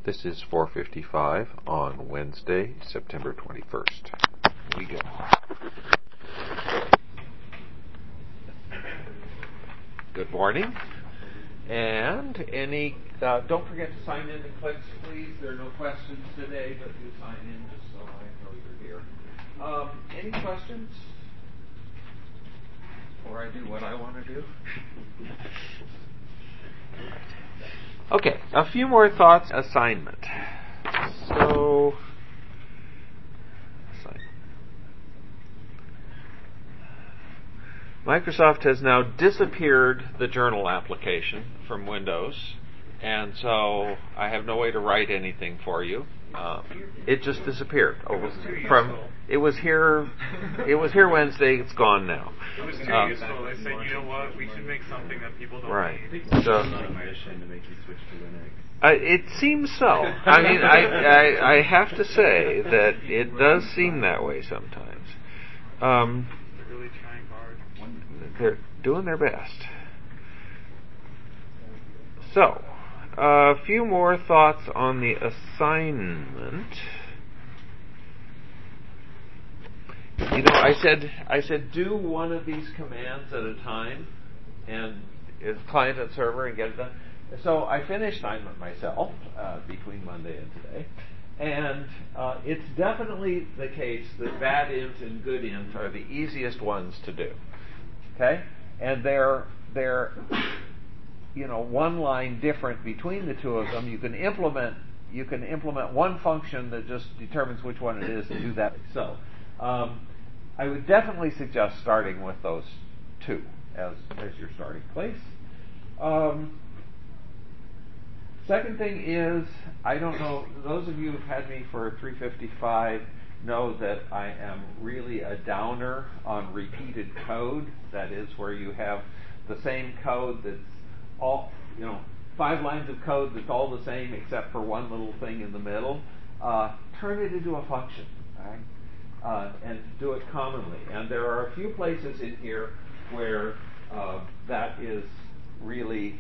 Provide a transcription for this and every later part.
This is 4:55 on Wednesday, September 21st. Here we go. Good morning. And don't forget to sign in the clicks, please. There are no questions today, but do sign in just so I know you're here. Any questions? Before I do what I want to do? Okay, a few more thoughts. Assignment. Microsoft has now disappeared the journal application from Windows, and so I have no way to write anything for you. It just disappeared. It was here Wednesday. It's gone now. It was too useful. They said, you know what, we should make something that people don't need. So, it's not a mission to make you switch to Linux. It seems so. I mean, I have to say that it does seem that way sometimes. They're really trying hard. They're doing their best. So, a few more thoughts on the assignment. You know, I said do one of these commands at a time, and it's client and server, and get it done. So I finished assignment myself between Monday and today, and it's definitely the case that bad int and good int are the easiest ones to do. Okay, and they're one line different between the two of them. You can implement one function that just determines which one it is to do that. So I would definitely suggest starting with those two as your starting place. Second thing is, I don't know, those of you who've had me for 355 know that I am really a downer on repeated code. That is, where you have the same code that's all, 5 lines of code that's all the same except for one little thing in the middle. Turn it into a function, right? And do it commonly. And there are a few places in here where that is really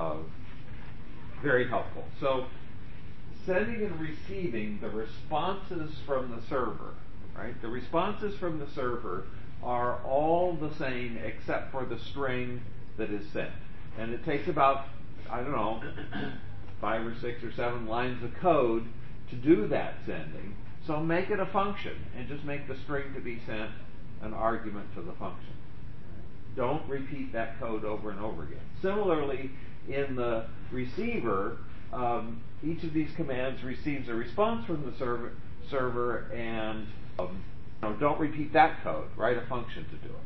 very helpful. So, sending and receiving the responses from the server, right? The responses from the server are all the same except for the string that is sent. And it takes about, 5 or 6 or 7 lines of code to do that sending. So make it a function and just make the string to be sent an argument to the function. Don't repeat that code over and over again. Similarly, in the receiver, each of these commands receives a response from the server, and don't repeat that code. Write a function to do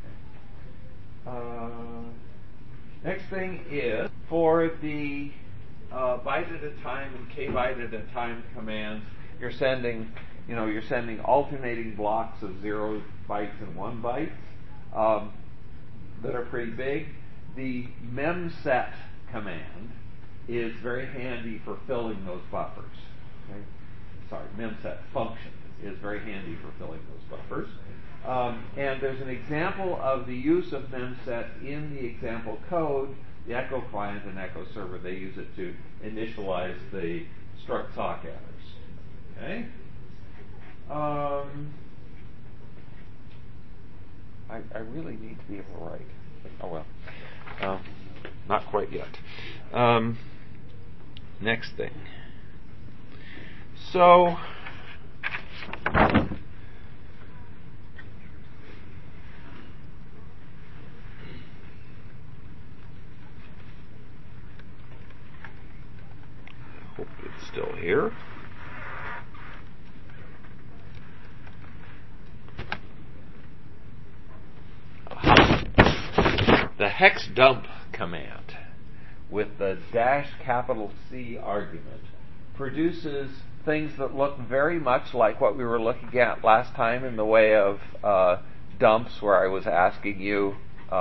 it. Next thing is for the byte at a time and kbyte at a time commands. You're sending alternating blocks of 0 bytes and 1 byte that are pretty big. The memset command is very handy for filling those buffers. Okay? Sorry, memset function is very handy for filling those buffers. And there's an example of the use of memset in the example code. The Echo client and Echo server, they use it to initialize the struct sock adders. Okay? I really need to be able to write. Oh well. Not quite yet. Next thing. So, I hope it's still here. The hex dump command with the -C argument produces things that look very much like what we were looking at last time in the way of dumps, where I was asking you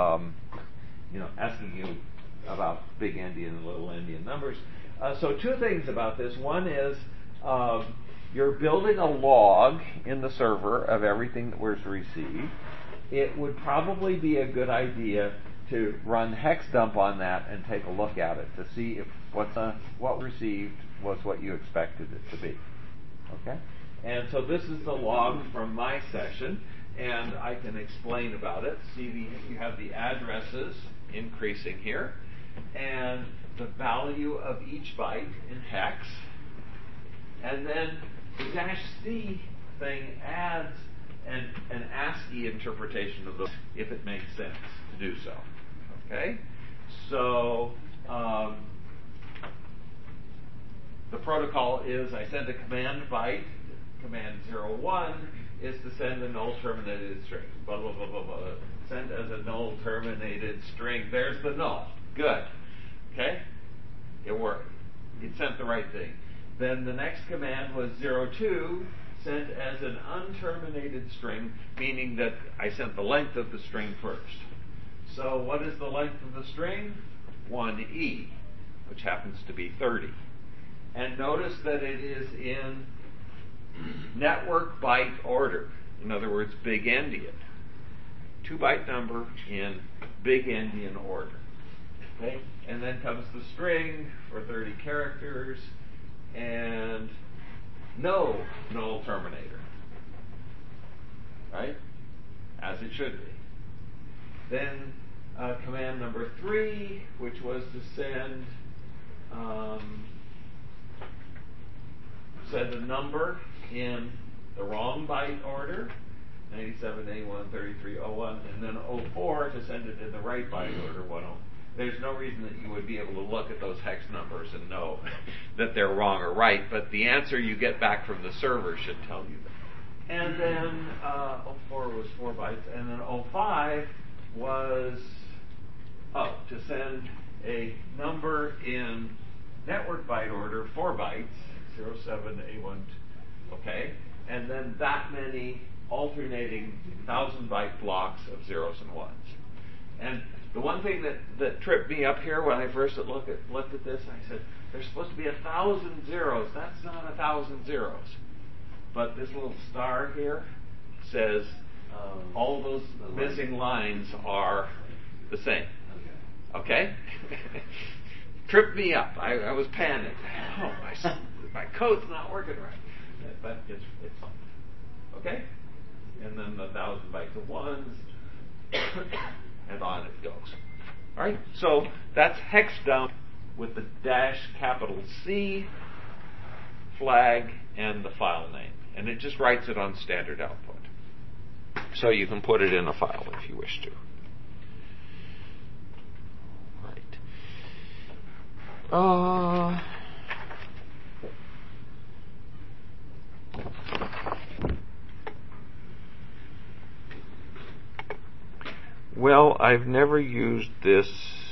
about big endian and little endian numbers. So 2 things about this. One is you're building a log in the server of everything that was received. It would probably be a good idea to run hex dump on that and take a look at it to see if what received was what you expected it to be. Okay? And so this is the log from my session, and I can explain about it. See, you have the addresses increasing here, and the value of each byte in hex, and then the -C thing adds an ASCII interpretation of those if it makes sense to do so. Okay? So the protocol is I send a command byte. Command 01 is to send a null terminated string. Blah, blah, blah, blah, blah. Send as a null terminated string. There's the null. Good. Okay? It worked. It sent the right thing. Then the next command was 02, sent as an unterminated string, meaning that I sent the length of the string first. So what is the length of the string? 1E, which happens to be 30. And notice that it is in network byte order. In other words, big endian. 2-byte number in big endian order. Okay? And then comes the string for 30 characters and no null terminator. Right? As it should be. Then command number 3, which was to send a number in the wrong byte order, 97, 81, 33, 01, and then 04 to send it in the right byte order, 10. There's no reason that you would be able to look at those hex numbers and know that they're wrong or right, but the answer you get back from the server should tell you that. And then 04 was 4 bytes, and then 05 was to send a number in network byte order, 4 bytes, 07, A1, okay, and then that many alternating 1,000-byte blocks of zeros and ones. And the one thing that tripped me up here when I first looked at this, I said, there's supposed to be 1,000 zeros. That's not 1,000 zeros. But this little star here says all those missing lines are the same. Okay? Tripped me up. I was panicked. Oh, my code's not working right. But it's fine. Okay? And then the 1,000 bytes of ones, and on it goes. All right? So that's hex dump with the -C flag and the file name. And it just writes it on standard output. So you can put it in a file if you wish to. Right. Well, I've never used this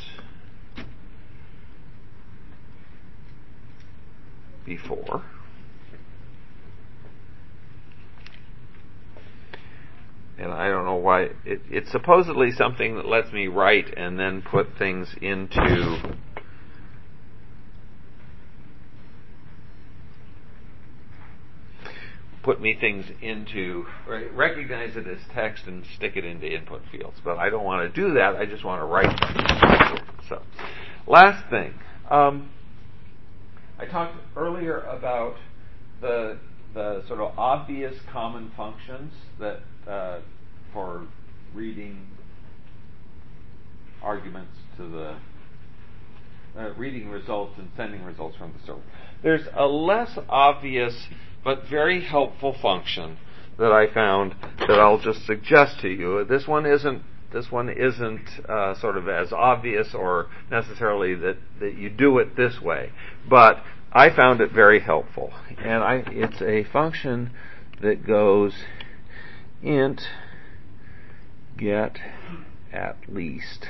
before. And I don't know why. It's supposedly something that lets me write and then put things into recognize it as text and stick it into input fields. But I don't want to do that. I just want to write them. So, last thing. I talked earlier about the sort of obvious common functions that for reading arguments to the reading results and sending results from the server. There's a less obvious but very helpful function that I found that I'll just suggest to you. This one isn't sort of as obvious or necessarily that you do it this way, but I found it very helpful. And it's a function that goes int get at least.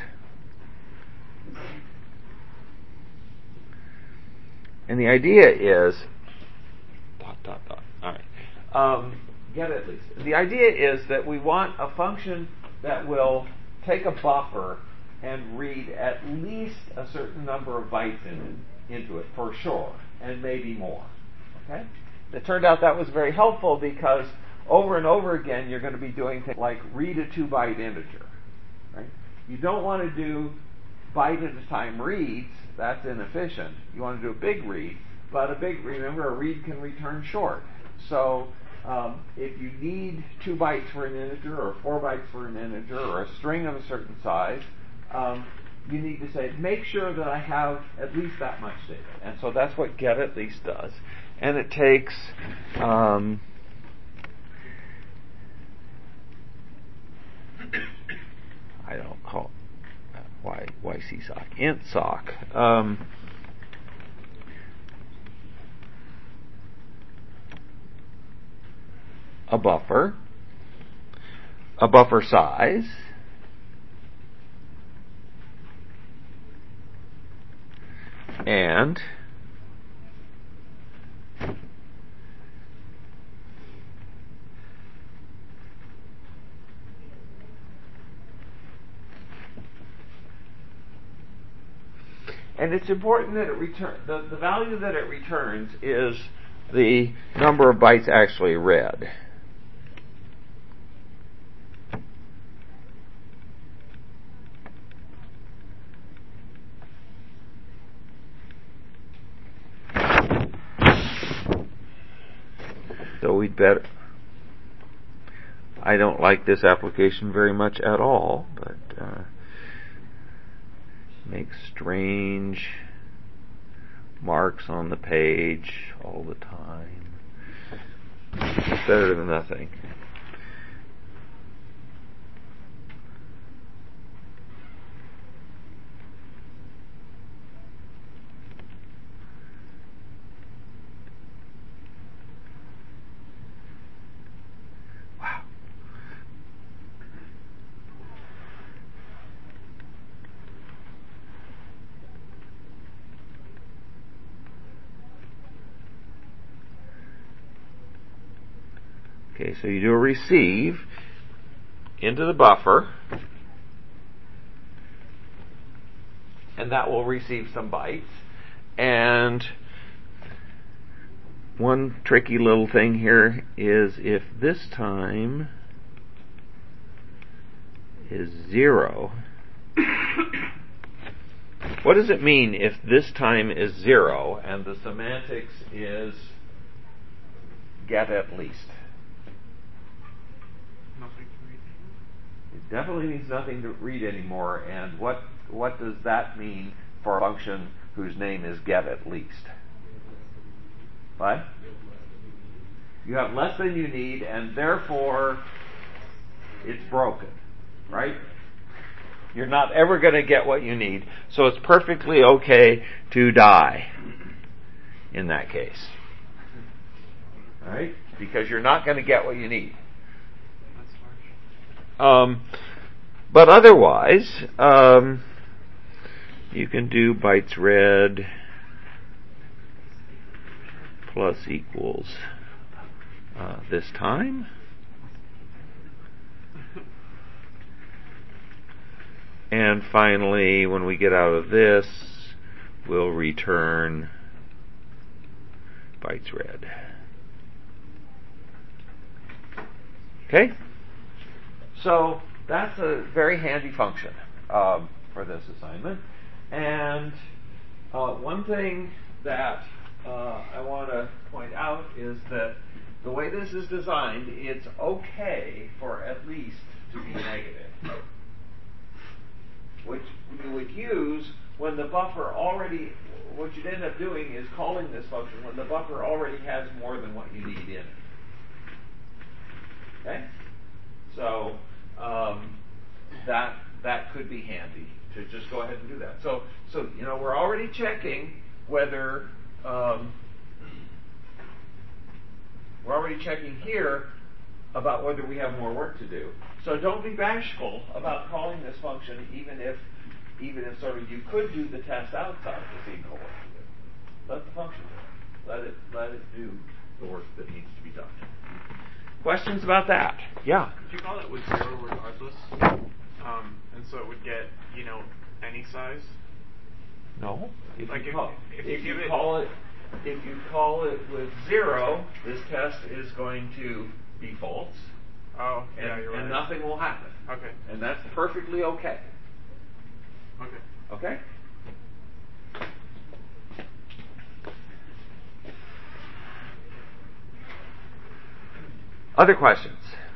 And the idea is dot. All right. Get at least. The idea is that we want a function that will take a buffer and read at least a certain number of bytes into it for sure, and maybe more. Okay? It turned out that was very helpful because over and over again you're going to be doing things like read a 2-byte integer. Right? You don't want to do byte at a time reads. That's inefficient. You want to do a big read, but remember, a read can return short. So if you need 2 bytes for an integer, or 4 bytes for an integer, or a string of a certain size, you need to say, make sure that I have at least that much data. And so that's what get at least does. And it takes I don't call YCSOC, IntSOC. A buffer size, and it's important that the value that it returns is the number of bytes actually read. So we'd better. I don't like this application very much at all, but makes strange marks on the page all the time. It's better than nothing. Okay, so you do a receive into the buffer, and that will receive some bytes. And one tricky little thing here is if this time is 0, what does it mean if this time is 0 and the semantics is get at least? Nothing to read. It definitely means nothing to read anymore. And what does that mean for a function whose name is get at least? What? You have less than you need, and therefore it's broken, right? You're not ever going to get what you need, so it's perfectly okay to die in that case. Right? Because you're not going to get what you need. But otherwise, you can do bytes read plus equals this time. And finally, when we get out of this, we'll return bytes read. Okay? So that's a very handy function for this assignment. And one thing that I want to point out is that the way this is designed, it's okay for at least to be negative, which you would use when the buffer already, what you'd end up doing is calling this function when the buffer already has more than what you need in it. Okay? So that could be handy to just go ahead and do that. So we're already checking whether we're already checking here about whether we have more work to do. So don't be bashful about calling this function, even if sort of you could do the test outside the SQL work to do. Let the function do it. Let it do the work that needs to be done. Questions about that? Yeah. If you call it with 0 regardless, and so it would get, any size? No. If you call it with 0, this test is going to be false. Oh, yeah, you're right. And nothing will happen. Okay. And that's perfectly okay. Okay. Okay? Other questions?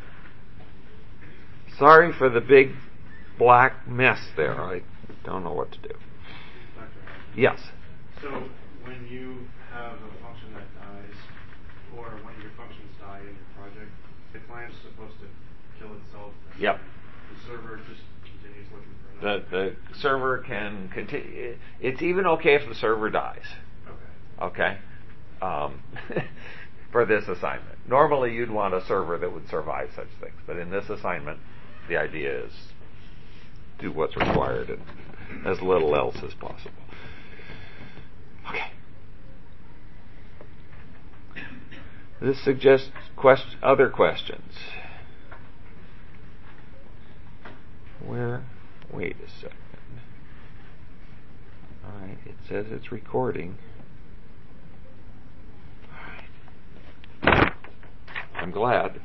Sorry for the big black mess there. I don't know what to do. Dr. Howard. Yes. So when you have a function that dies, or when your functions die in your project, the client's supposed to kill itself. And Yep. The server just continues looking for another. The server can continue. It's even okay if the server dies. Okay. Okay? For this assignment. Normally you'd want a server that would survive such things, but in this assignment, the idea is do what's required and as little else as possible. Okay. This suggests other questions. Wait a second. All right, it says it's recording. I'm glad.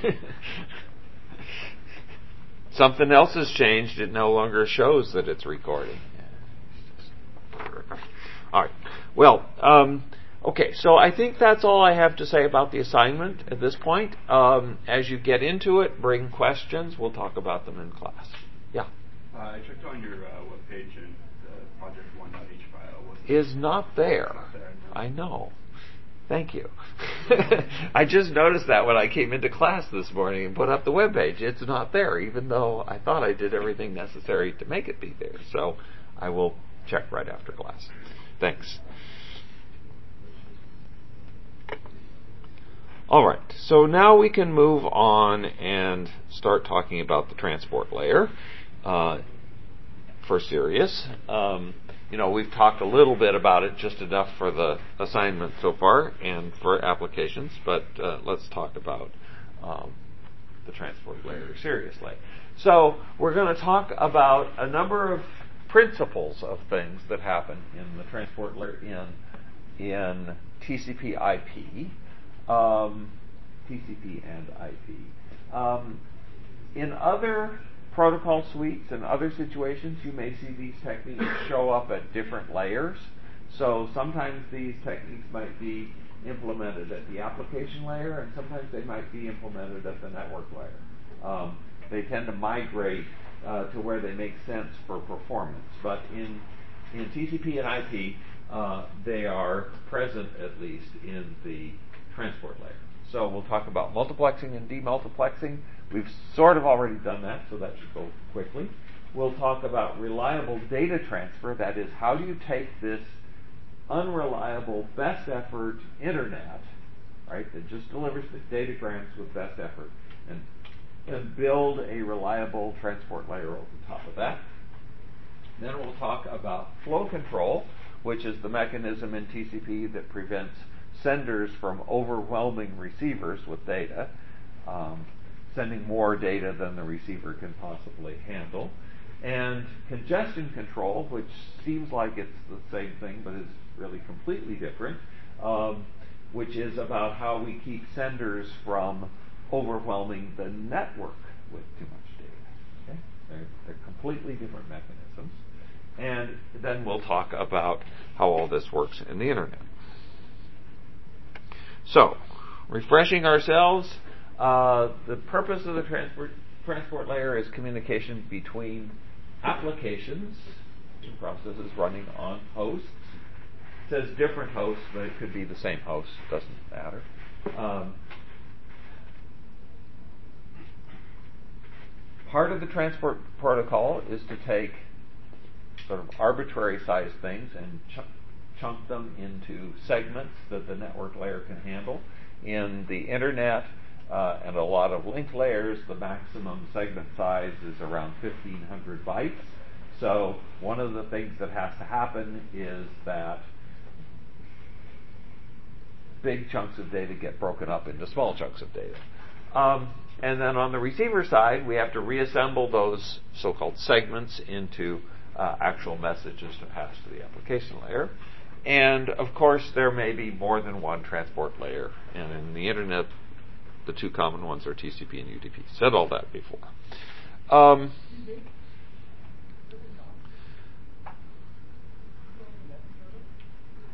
Something else has changed. It no longer shows that it's recording. All right. Well, okay. So I think that's all I have to say about the assignment at this point. As you get into it, bring questions. We'll talk about them in class. Yeah. I checked on your webpage and the project1.h file is not there. Not there, no. I know. Thank you. I just noticed that when I came into class this morning and put up the webpage. It's not there, even though I thought I did everything necessary to make it be there. So I will check right after class. Thanks. All right. So now we can move on and start talking about the transport layer for Sirius. We've talked a little bit about it, just enough for the assignment so far and for applications, but let's talk about the transport layer seriously. So we're going to talk about a number of principles of things that happen in the transport layer in TCP/IP, TCP and IP. In other protocol suites and other situations, you may see these techniques show up at different layers. So sometimes these techniques might be implemented at the application layer, and sometimes they might be implemented at the network layer. They tend to migrate to where they make sense for performance. But in TCP and IP, they are present at least in the transport layer. So we'll talk about multiplexing and demultiplexing. We've sort of already done that, so that should go quickly. We'll talk about reliable data transfer. That is, how do you take this unreliable best effort internet, right, that just delivers the datagrams with best effort, and build a reliable transport layer over the top of that. Then we'll talk about flow control, which is the mechanism in TCP that prevents senders from overwhelming receivers with data, sending more data than the receiver can possibly handle. And congestion control, which seems like it's the same thing but is really completely different, which is about how we keep senders from overwhelming the network with too much data. Okay? They're completely different mechanisms. And then we'll talk about how all this works in the internet. So, refreshing ourselves, the purpose of the transport layer is communication between applications and processes running on hosts. It says different hosts, but it could be the same host. Doesn't matter. Part of the transport protocol is to take sort of arbitrary sized things and chunk them into segments that the network layer can handle. In the internet and a lot of link layers, the maximum segment size is around 1,500 bytes. So one of the things that has to happen is that big chunks of data get broken up into small chunks of data. And then on the receiver side, we have to reassemble those so-called segments into actual messages to pass to the application layer. And, of course, there may be more than one transport layer. And in the internet, the two common ones are TCP and UDP. Said all that before.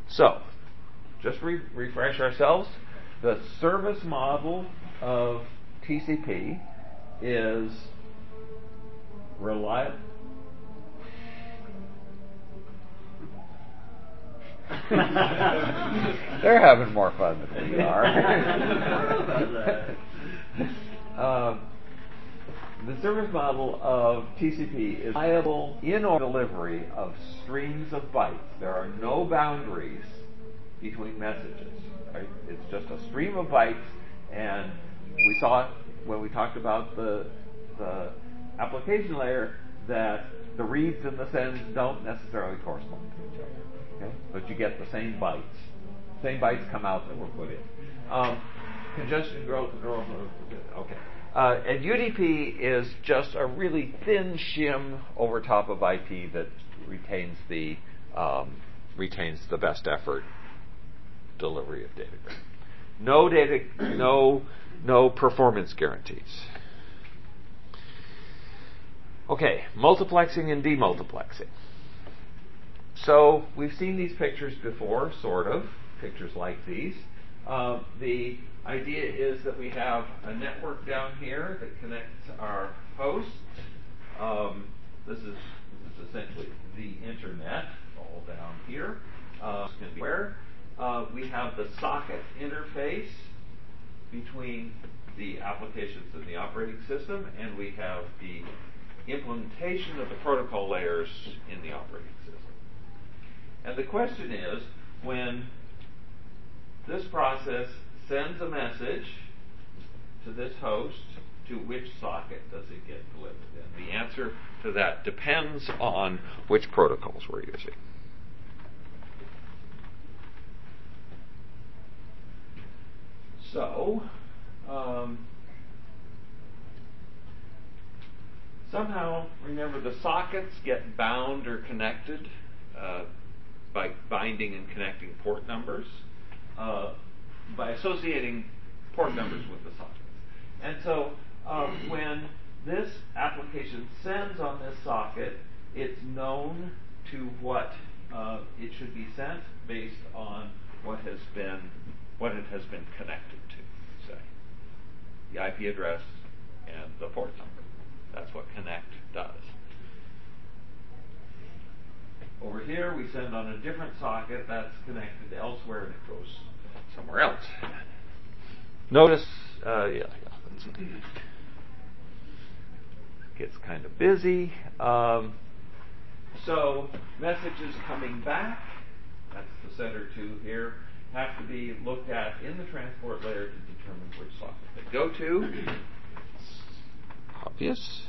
So, just refresh ourselves. The service model of TCP is reliable. They're having more fun than we are. The service model of TCP is reliable in-order delivery of streams of bytes. There are no boundaries between messages. Right? It's just a stream of bytes, and we saw it when we talked about the application layer that the reads and the sends don't necessarily correspond to each other. Okay? But you get the same bytes. Same bytes come out that were put in. Congestion growth. Okay. And UDP is just a really thin shim over top of IP that retains the best effort delivery of data. No performance guarantees. Okay, multiplexing and demultiplexing. So we've seen these pictures before, sort of, pictures like these. The idea is that we have a network down here that connects our host. This is essentially the internet, all down here. Where we have the socket interface between the applications and the operating system, and we have the implementation of the protocol layers in the operating system. And the question is, when this process sends a message to this host, to which socket does it get delivered? And the answer to that depends on which protocols we're using. So, somehow, remember, the sockets get bound or connected by binding and connecting port numbers, by associating port numbers with the sockets. And so, when this application sends on this socket, it's known to what it should be sent based on what it has been connected to, say, the IP address and the port number. That's what connect does. Over here, we send on a different socket that's connected elsewhere, and it goes somewhere else. Notice, gets kind of busy. So messages coming back, that's the sender to here, have to be looked at in the transport layer to determine which socket they go to. Obvious.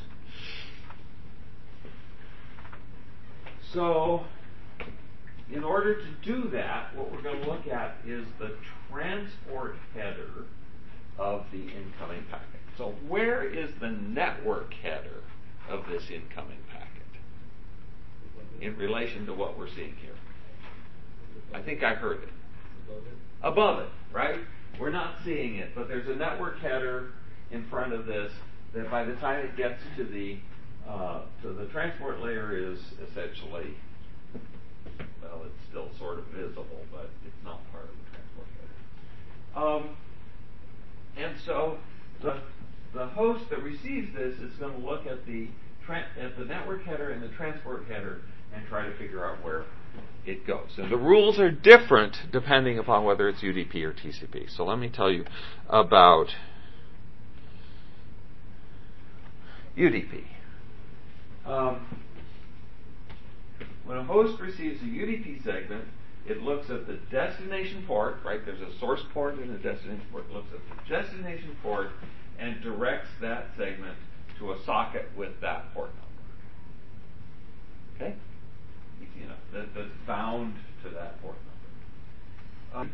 So, in order to do that, what we're going to look at is the transport header of the incoming packet. So, where is the network header of this incoming packet in relation to what we're seeing here? I think I heard it. Above it, right? We're not seeing it, but there's a network header in front of this that by the time it gets to the transport layer is essentially, well, it's still sort of visible, but it's not part of the transport header. And so the host that receives this is going to look at the network header and the transport header and try to figure out where it goes. And the rules are different depending upon whether it's UDP or TCP. So let me tell you about UDP. When a host receives a UDP segment, it looks at the destination port, right? There's a source port and a destination port. It looks at the destination port and directs that segment to a socket with that port number. Okay? Easy enough. That's bound to that port number.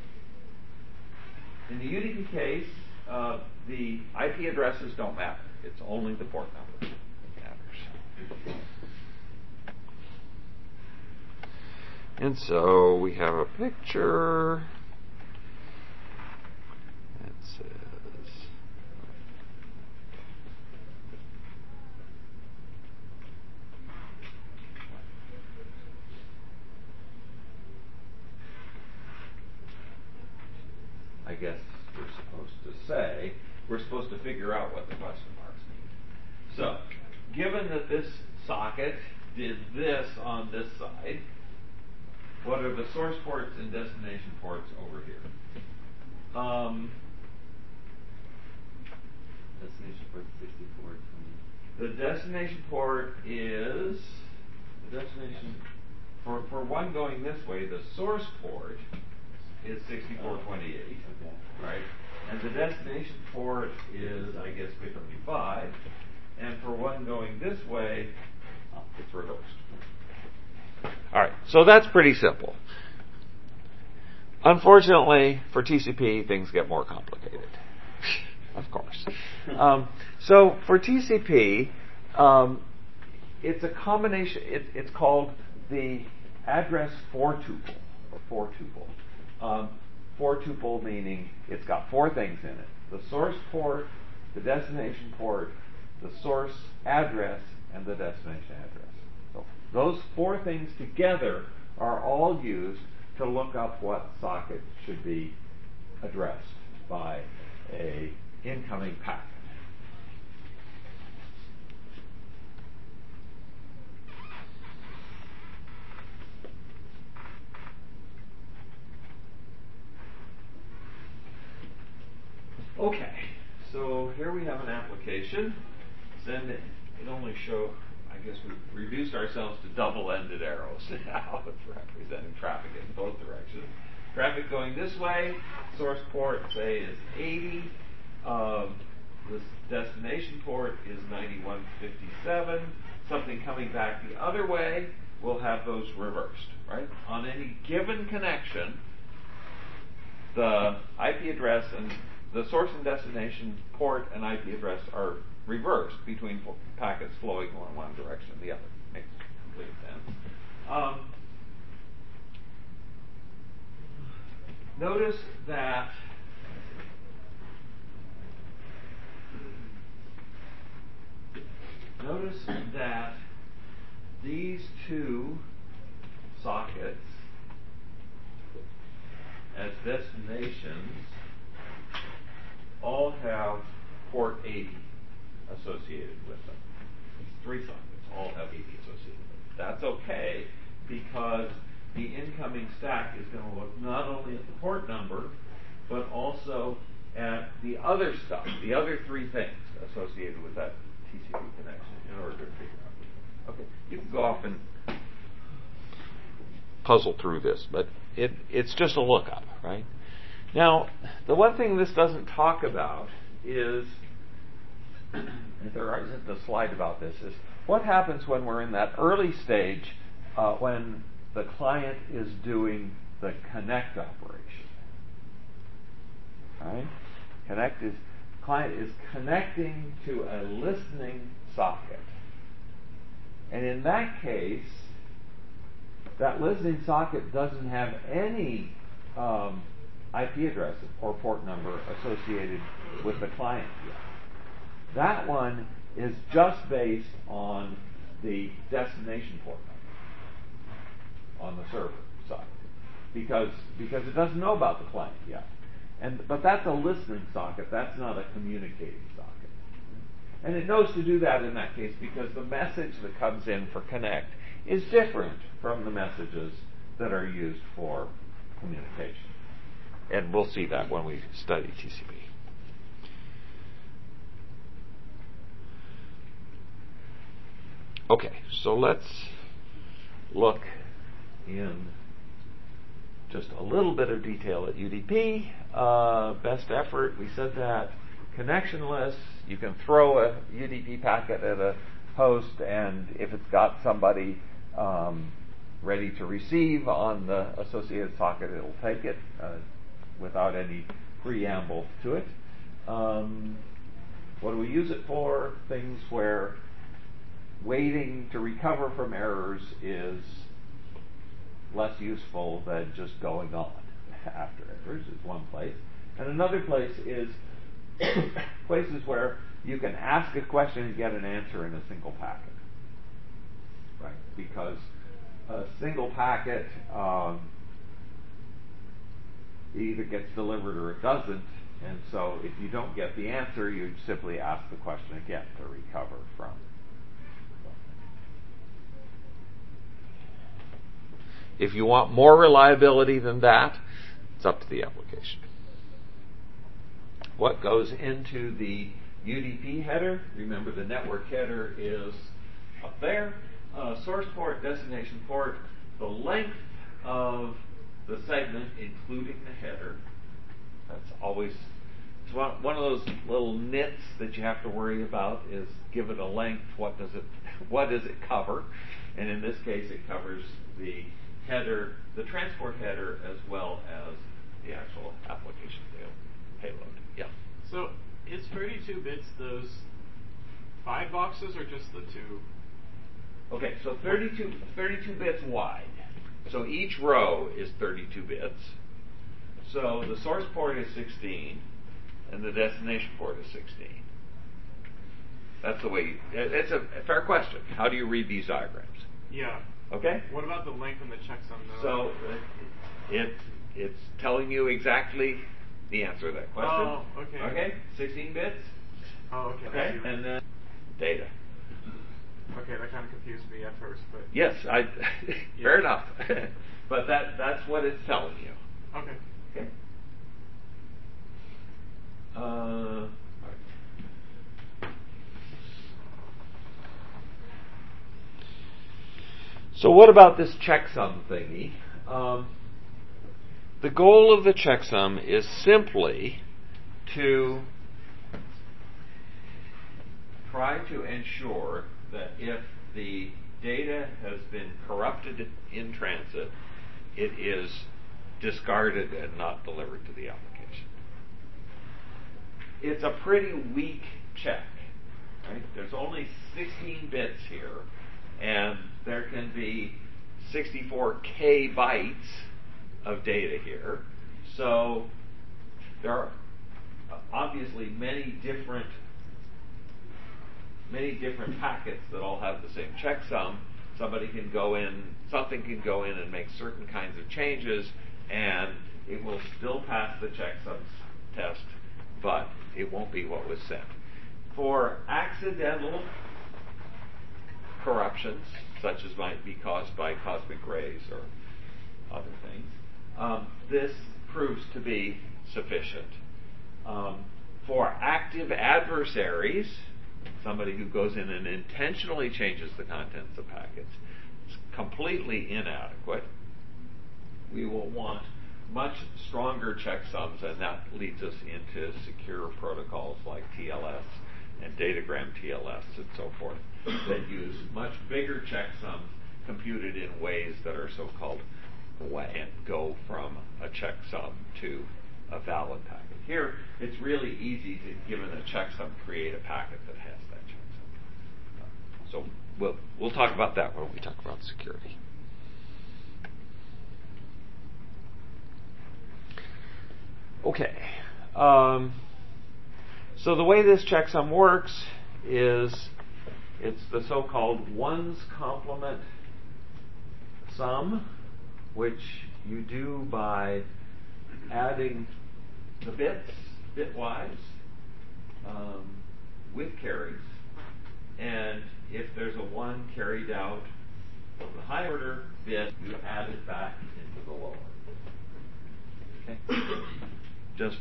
In the UDP case, the IP addresses don't matter. It's only the port number that matters. And so we have a picture that says guess we're supposed to say. We're supposed to figure out what the question marks mean. So, given that this socket did this on this side, what are the source ports and destination ports over here? Destination port 6420. The destination port is the destination for one going this way. The source port is 6428, Okay. right? And the destination port is, I guess, 55. And for one going this way, it's reversed. All right, so that's pretty simple. Unfortunately, for TCP, things get more complicated. Of course. So for TCP, it's a combination. It's called the address four-tuple, or four-tuple. Four-tuple meaning it's got four things in it: the source port, the destination port, the source address, and the destination address. So those four things together are all used to look up what socket should be addressed by a incoming packet. Okay, so here we have an application. Send it only show, I guess we've reduced ourselves to double-ended arrows now for representing traffic in both directions. Traffic going this way, source port, say, is 80. This destination port is 9157. Something coming back the other way, we'll have those reversed, right? On any given connection, the IP address and the source and destination port and IP address are reversed between packets flowing in one direction and the other. Makes complete sense. Notice that these two sockets as destinations all have port 80 associated with them. Three sockets all have 80 associated with them. That's okay, because the incoming stack is going to look not only at the port number, but also at the other stuff, the other three things associated with that TCP connection in order to figure out. Okay, you can go off and puzzle through this, but it's just a lookup, right? Now, the one thing this doesn't talk about is, and there isn't a slide about this, is what happens when we're in that early stage when the client is doing the connect operation. Right? Client is connecting to a listening socket. And in that case, that listening socket doesn't have any IP address or port number associated with the client yet. That one is just based on the destination port number on the server side, because it doesn't know about the client yet. But that's a listening socket. That's not a communicating socket. And it knows to do that in that case because the message that comes in for connect is different from the messages that are used for communication. And we'll see that when we study TCP. Okay, so let's look in just a little bit of detail at UDP. Best effort, we said that. Connectionless, you can throw a UDP packet at a host, and if it's got somebody ready to receive on the associated socket, it'll take it without any preamble to it. What do we use it for? Things where waiting to recover from errors is less useful than just going on after errors is one place. And another place is places where you can ask a question and get an answer in a single packet. Right? Because a single packet it either gets delivered or it doesn't. And so if you don't get the answer, you simply ask the question again to recover from. If you want more reliability than that, it's up to the application. What goes into the UDP header? Remember, the network header is up there. Source port, destination port, the length of the segment, including the header. That's always, it's one of those little nits that you have to worry about, is give it a length, what does it cover? And in this case, it covers the header, the transport header, as well as the actual application payload. Yeah. So is 32 bits those 5 boxes or just the 2? Okay, so 32 bits wide. So each row is 32 bits. So the source port is 16, and the destination port is 16. That's the way. It's a fair question. How do you read these diagrams? Yeah. Okay. What about the length and the checksum though? So it's telling you exactly the answer to that question. Oh, okay. Okay, 16 bits. Oh, okay. Okay, and then data. Okay, that kind of confused me at first, but Yes, fair enough. But that's what it's telling you. okay. Okay. So what about this checksum thingy? The goal of the checksum is simply to try to ensure that if the data has been corrupted in transit, it is discarded and not delivered to the application. It's a pretty weak check, right? There's only 16 bits here, and there can be 64K bytes of data here. So there are obviously many different packets that all have the same checksum. Something can go in and make certain kinds of changes, and it will still pass the checksum test, but it won't be what was sent. For accidental corruptions, such as might be caused by cosmic rays or other things, this proves to be sufficient. For active adversaries, somebody who goes in and intentionally changes the contents of packets, it's completely inadequate. We will want much stronger checksums, and that leads us into secure protocols like TLS and datagram TLS and so forth that use much bigger checksums computed in ways that are so-called and go from a checksum to a valid packet. Here, it's really easy to, given a checksum, create a packet that has that checksum. So we'll talk about that when we talk about security. Okay. So the way this checksum works is it's the so-called ones complement sum, which you do by adding the bits bitwise with carries, and if there's a 1 carried out from the high order bit, you add it back into the lower. Okay? Just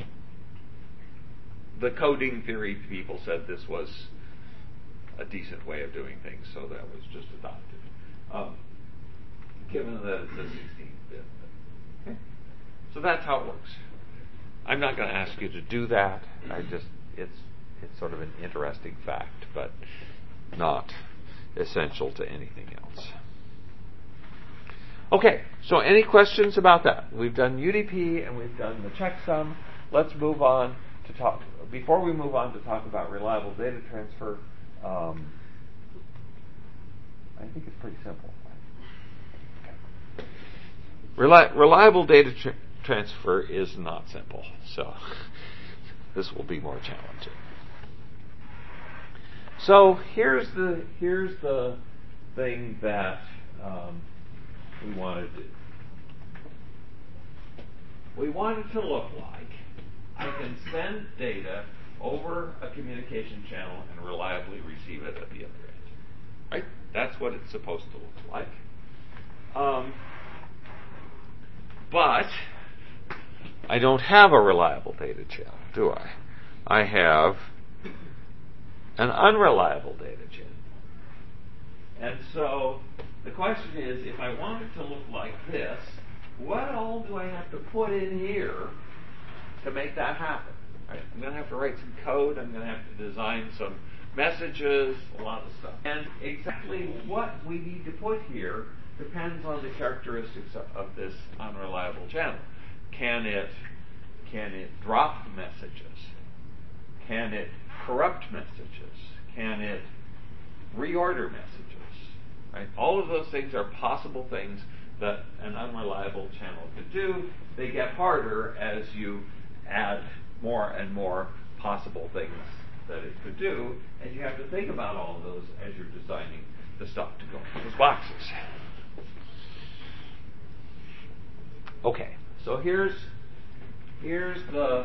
the coding theory people said this was a decent way of doing things, so that was just adopted. Given the 16-bit. Okay? So that's how it works. I'm not going to ask you to do that. It's sort of an interesting fact, but not essential to anything else. Okay, so any questions about that? We've done UDP and we've done the checksum. Let's move on to talk. Before we move on to talk about reliable data transfer, I think it's pretty simple. Reliable data transfer is not simple, so this will be more challenging. So here's the thing that we want to do. We we want it to look like, I can send data over a communication channel and reliably receive it at the other end. Right? That's what it's supposed to look like. But I don't have a reliable data channel, do I? I have an unreliable data channel. And so the question is, if I want it to look like this, what all do I have to put in here to make that happen? Right? I'm going to have to write some code. I'm going to have to design some messages, a lot of stuff. And exactly what we need to put here depends on the characteristics of this unreliable channel. Can it drop messages? Can it corrupt messages? Can it reorder messages? Right? All of those things are possible things that an unreliable channel could do. They get harder as you add more and more possible things that it could do, and you have to think about all of those as you're designing the stuff to go into those boxes. Okay, so here's the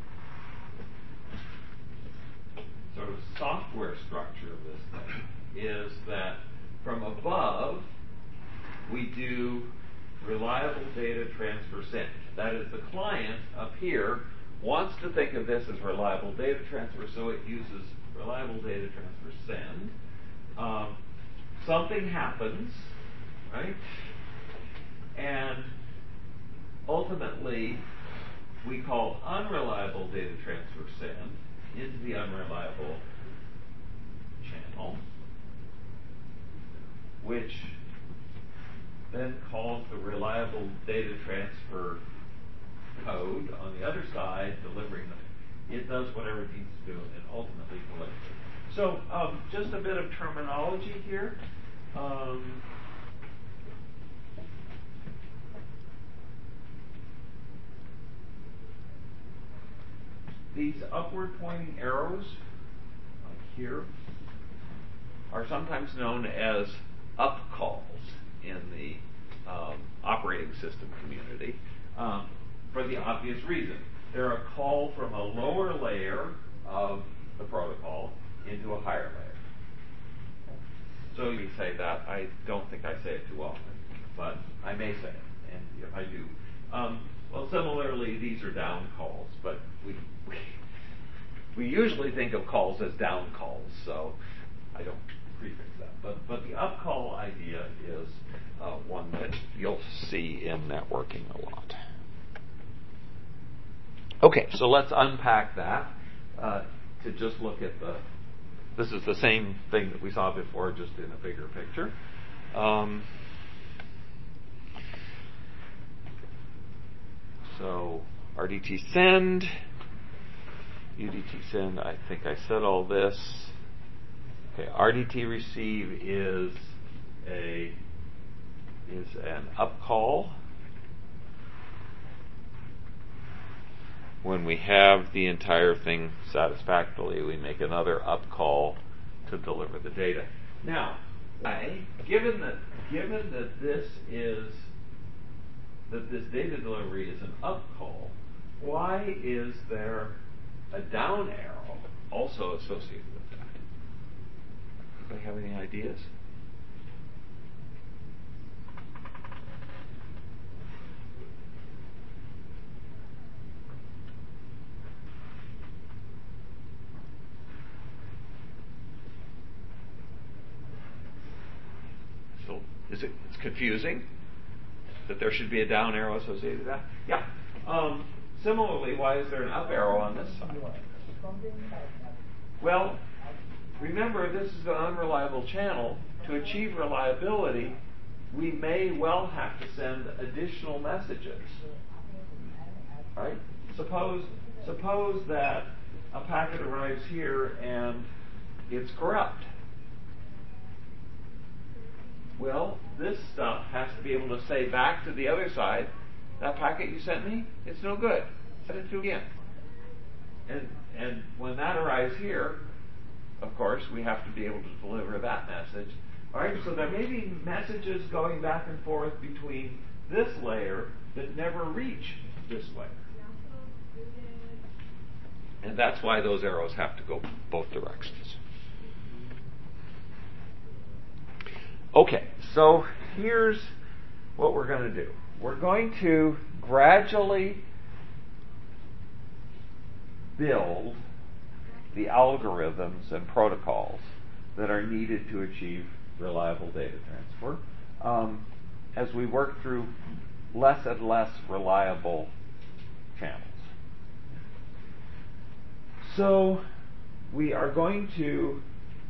sort of software structure of this thing, is that from above, we do reliable data transfer send. That is, the client up here wants to think of this as reliable data transfer, so it uses reliable data transfer send. Something happens, right? And ultimately, we call unreliable data transfer send into the unreliable channel, which then calls the reliable data transfer code on the other side, delivering them. It does whatever it needs to do and ultimately delivers it. So just a bit of terminology here. These upward pointing arrows, like here, are sometimes known as up calls in the operating system community, for the obvious reason. They're a call from a lower layer of the protocol into a higher layer. So you say that. I don't think I say it too often, but I may say it, and if I do. Well, similarly, these are down calls, but we usually think of calls as down calls, so I don't prefix that. But the up call idea is one that you'll see in networking a lot. Okay, so let's unpack that to just look at this is the same thing that we saw before, just in a bigger picture. So RDT send, UDT send, I think I said all this. Okay, RDT receive is an up call. When we have the entire thing satisfactorily, we make another up call to deliver the data. Now, given that this data delivery is an up call, why is there a down arrow also associated with that? Anybody have any ideas? So it's confusing that there should be a down arrow associated with that? Yeah. Similarly, why is there an up arrow on this side? Well, remember, this is an unreliable channel. To achieve reliability, we may well have to send additional messages. Right? Suppose that a packet arrives here and it's corrupt. Well, this stuff has to be able to say back to the other side, that packet you sent me, it's no good. Send it to again. And when that arrives here, of course, we have to be able to deliver that message. All right, so there may be messages going back and forth between this layer that never reach this way. And that's why those arrows have to go both directions. Okay, so here's what we're going to do. We're going to gradually build the algorithms and protocols that are needed to achieve reliable data transfer as we work through less and less reliable channels. So we are going to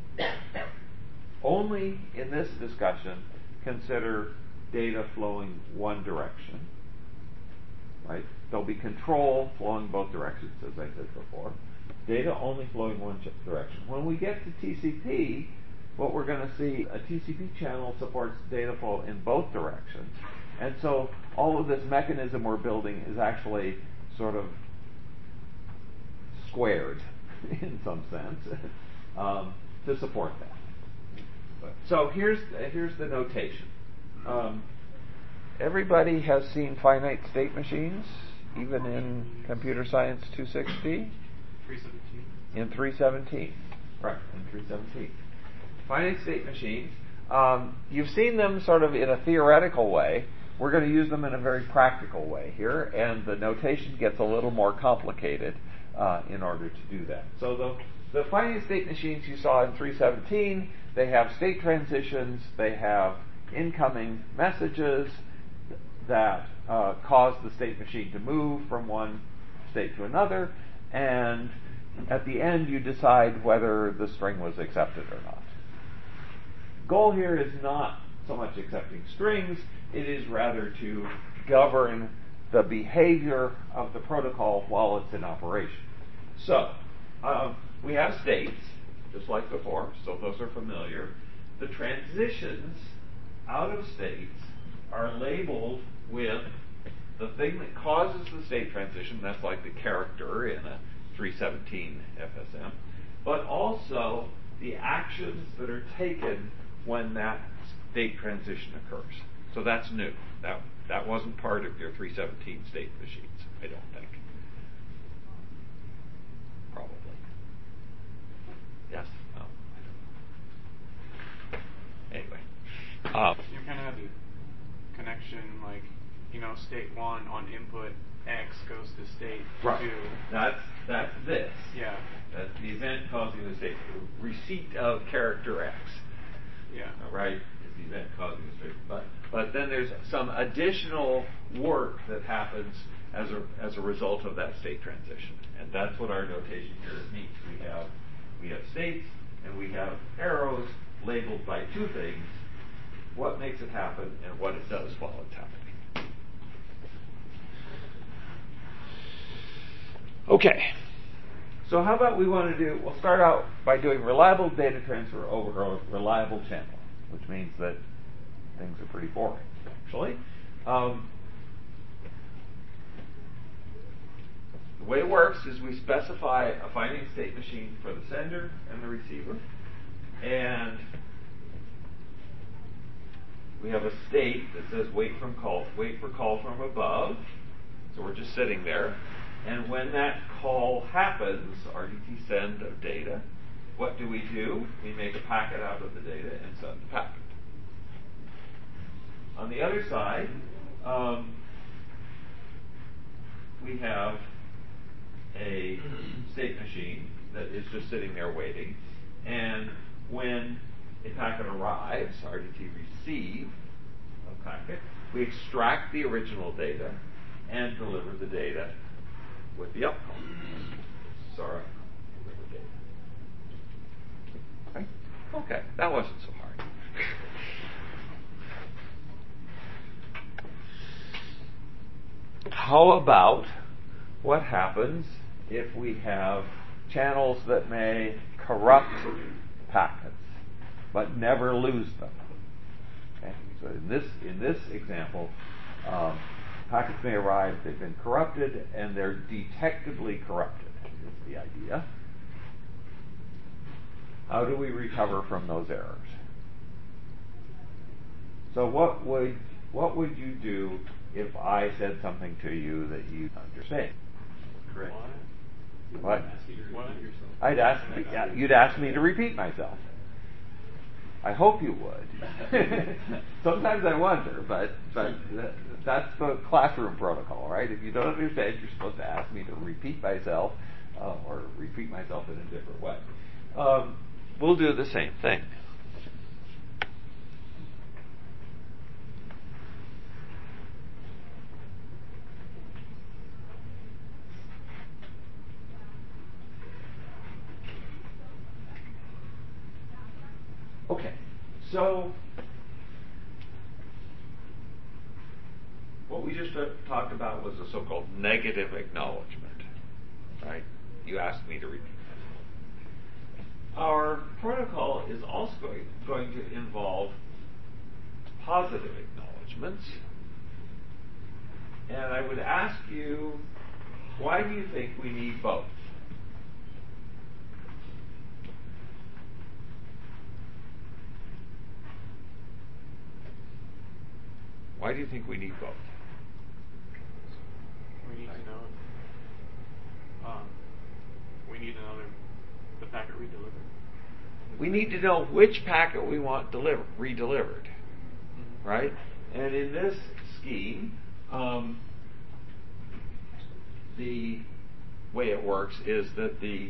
only in this discussion consider data flowing one direction. Right? There'll be control flowing both directions, as I said before. Data only flowing one direction. When we get to TCP, what we're going to see, a TCP channel supports data flow in both directions. And so all of this mechanism we're building is actually sort of squared, in some sense, to support that. So here's the notation. Everybody has seen finite state machines, even in Computer Science 260? 317. In 317. Right, in 317. Finite state machines. You've seen them sort of in a theoretical way. We're going to use them in a very practical way here, and the notation gets a little more complicated in order to do that. So the finite state machines you saw in 317, they have state transitions, they have incoming messages that cause the state machine to move from one state to another, and at the end you decide whether the string was accepted or not. Goal here is not so much accepting strings, it is rather to govern the behavior of the protocol while it's in operation. So, we have states, just like before, so those are familiar. The transitions out of states are labeled with the thing that causes the state transition, that's like the character in a 317 FSM, but also the actions that are taken when that state transition occurs. So that's new. That wasn't part of your 317 state machines, I don't think. Probably. Yes? No, I don't know. Anyway. You kind of have the connection, like, state 1 on input X goes to state 2. Right. That's this. Yeah. That's the event causing the state. Receipt of character X. Yeah. Right? Is the event causing the state. But then there's some additional work that happens as a result of that state transition. And that's what our notation here means. We have states and we have arrows labeled by two things: what makes it happen and what it does while it's happening. Okay. So how about we'll start out by doing reliable data transfer over a reliable channel, which means that things are pretty boring, actually. The way it works is we specify a finite state machine for the sender and the receiver, and we have a state that says wait for call from above. So we're just sitting there. And when that call happens, RDT send of data, what do? We make a packet out of the data and send the packet. On the other side, we have a state machine that is just sitting there waiting. And when a packet arrives, RDT receive a packet, we extract the original data and deliver the data with the outcome. Sorry, deliver data. Okay, that wasn't so hard. How about what happens if we have channels that may corrupt packets but never lose them? Okay, so in this example, packets may arrive, they've been corrupted, and they're detectably corrupted, is the idea. How do we recover from those errors? So what would you do if I said something to you that you understand. Correct. What? Ask you to repeat What? yourself. You'd ask me to repeat myself. I hope you would. Sometimes I wonder, but that's the classroom protocol, right? If you don't understand, you're supposed to ask me to repeat myself, or repeat myself in a different way. We'll do the same thing. Okay, so what we just talked about was a so-called negative acknowledgement, right? You asked me to repeat that. Our protocol is also going to involve positive acknowledgments, and I would ask you, why do you think we need both? Why do you think we need both? We need to know. We need to know the packet redelivered. We need to know which packet we want redelivered, right? And in this scheme, the way it works is that the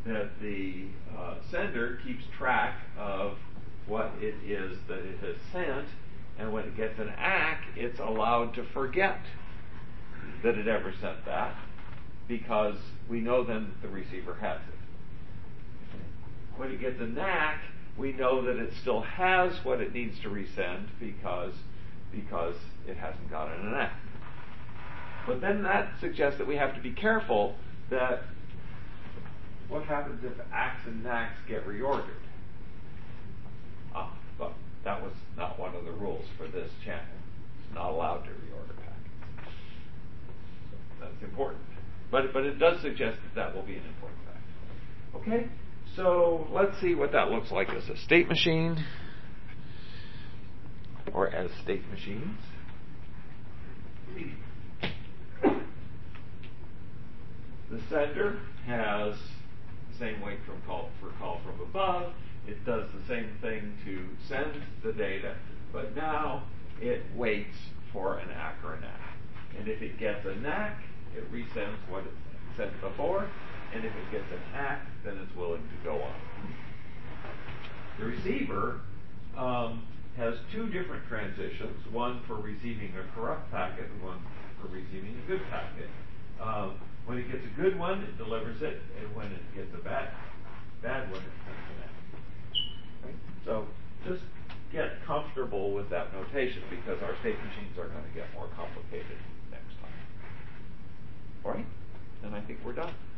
sender keeps track of what it is that it has sent, and when it gets an ACK, it's allowed to forget that it ever sent that, because we know then that the receiver has it. When it gets a NAC, we know that it still has what it needs to resend because it hasn't gotten an ACK. But then that suggests that we have to be careful that what happens if ACKs and NACs get reordered? But that was not one of the rules for this channel. It's not allowed to reorder packets. So that's important. But it does suggest that will be an important factor. Okay? So let's see what that looks like as a state machine, or as state machines. The sender has the same wait for call from above. It does the same thing to send the data, but now it waits for an ACK or a NAC. And if it gets a NAC, it resends what it sent before, and if it gets an ACK, then it's willing to go on. The receiver has two different transitions, one for receiving a corrupt packet and one for receiving a good packet. When it gets a good one, it delivers it, and when it gets a bad one, it sends it out. Right? So just get comfortable with that notation, because our state machines are going to get more complicated next time. All right? And I think we're done.